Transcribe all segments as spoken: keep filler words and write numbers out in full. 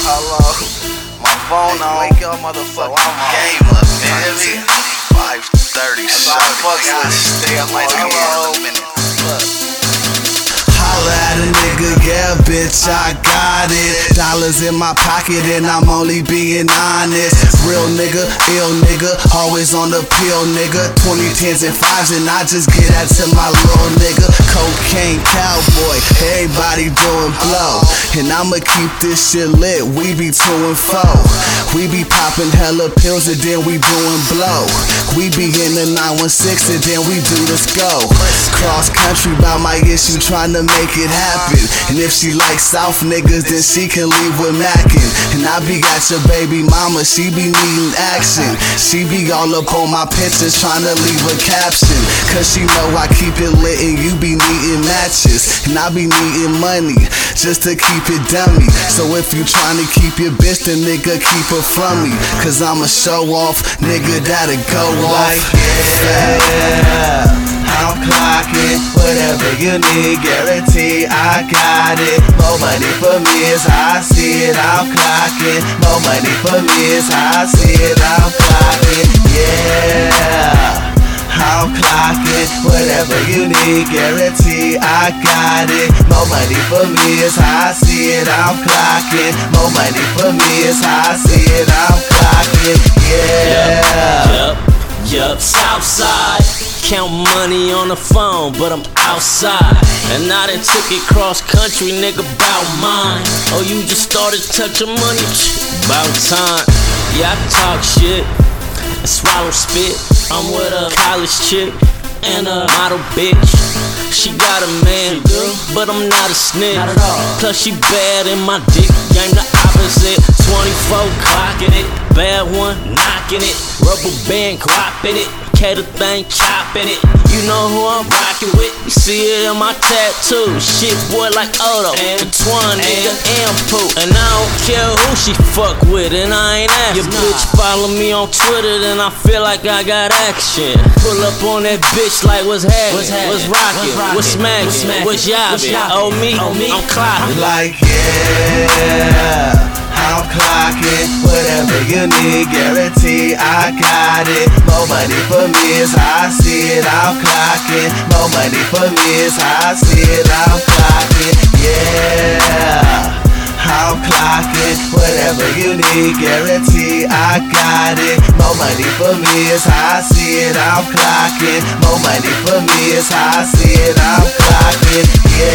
Hello, my phone on. Wake up, motherfucker. So I'm game up, man. five thirty, so I gotta stay up like a minute. Holla at a nigga, yeah, bitch, I got it. Dollars in my pocket and I'm only being honest. Real nigga, ill nigga, always on the pill, nigga. Twenty tens and fives and I just get that to my little nigga. Cocaine cowboy, everybody doing blow. And I'ma keep this shit lit, we be two and four. We be popping hella pills and then we doing blow. We be in the nine one six and then we do this go. Cross country about my issue, trying to make it happen. And if she like South niggas, then she can leave with Mackin. And I be got your baby mama, she be needing action. She be all up on my pictures, trying to leave a caption. Cause she know I keep it lit and you be needing matches. And I be needing money, just to keep it dummy. So if you trying to keep your bitch, then nigga keep her from me. Cause I'm a show off, nigga that'll go off. Yeah, I'm clocking, whatever you need, guarantee I got it. More money for me is how I see it, I'm clocking. More money for me is how I see it, I'm clocking. Yeah, I'm clocking, whatever you need, guarantee I got it. More money for me is how I see it, I'm clocking. More money for me is how I see it, I'm clocking. Yeah. Yup, yup, Southside. Count money on the phone, but I'm outside. And I done took it cross country, nigga, bout mine. Oh, you just started touching money? About time. Yeah, I talk shit and swallow spit. I'm with a college chick and a model bitch. She got a man, but I'm not a snitch. Plus she bad and my dick game the opposite. Twenty-four clocking it, bad one knocking it. Rubber band cropping it, cater thing chopping it. You know who I'm rocking with, you see it in my tattoo. Shit boy like Odo, and Twan nigga and Pooh. And I don't care who she fuck with, and I ain't asking. Your bitch follow me on Twitter, then I feel like I got action. Pull up on that bitch like what's happening, what's rocking, what's smacking, what's yobbing. Oh me, I'm clocking. Like yeah, I'm clocking, whatever you need, guarantee I got it. More money for me is how I see it, I'm clocking. More money for me is how I see it, I'm clocking. Yeah, I'm clocking, whatever you need, guarantee I got it. More money for me is how I see it, I'm clocking. More money for me is how I see it, I'm clocking.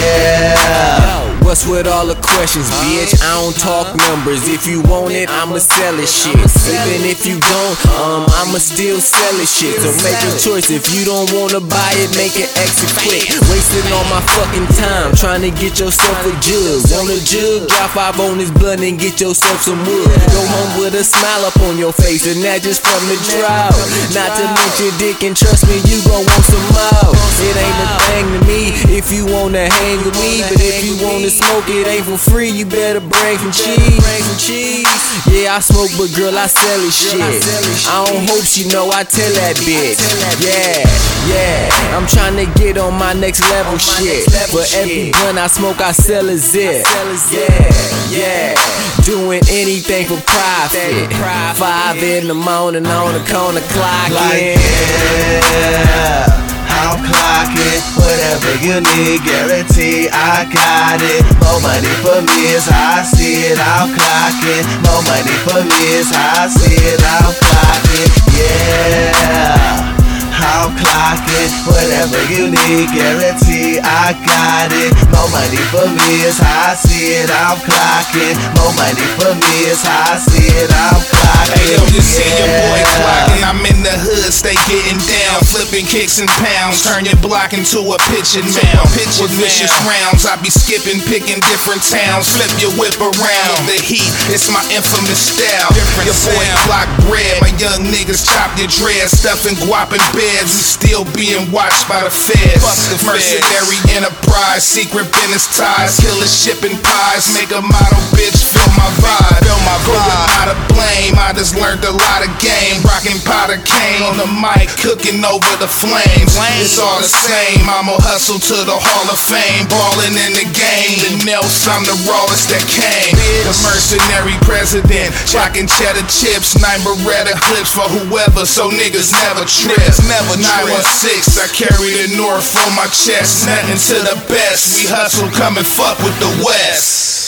Yeah. What's with all the questions, bitch? I don't talk numbers. If you want it, I'ma sell it shit. Even if you don't, um, I'ma still sell it shit. So make a choice. If you don't wanna buy it, make it exit quick. Wasting all my fucking time trying to get yourself a jug. Want a jug? Drop five on this blunt and get yourself some wood. Go home with a smile up on your face, and that just from the drought. Not to mention dick, and trust me, you gon' want some more. It ain't a thing to me if you wanna hang with me, but if you wanna smoke, it ain't for free, you better bring some cheese. Yeah, I smoke, but girl, I sell it shit. I don't hope she know I tell that bitch. Yeah, yeah, I'm trying to get on my next level shit. For every gun I smoke, I sell a zip. Yeah, yeah, doing anything for profit. Five in the morning on the corner clock. Like yeah, I'm clocking, whatever you need, guarantee I got it. More money for me is how I see it, I'm clocking. More money for me is how I see it, I'm clocking. Yeah, I'm clocking, whatever you need, guarantee I got it. More money for me is how I see it, I'm clocking. More money for me is how I see it, I'm clocking. Hey yo, you see your boy clocking. I'm in the hood, stay getting down, flipping kicks and pounds, turn your block into a pitching mound. With vicious rounds, I be skipping, picking different towns, flip your whip around. The heat, it's my infamous style. Your boy clock bread, my young niggas chop your dread, stuffing guap and beer. beds, we still being watched by the feds. Mercenary enterprise, secret business ties, killer shipping pies, make a model bitch feel my vibe. Feel my vibe. Out of blame, I just learned a lot of game. Rockin' powder cane on the mic, cooking over the flames. It's all the same, I'ma hustle to the Hall of Fame, ballin' in the game. The Nels, I'm the rawest that came. The mercenary president, rockin' cheddar chips, nine Beretta clips for whoever, so niggas never trip. Never nine one six, I carry the North on my chest. Nothing to the best, we hustle, come and fuck with the West.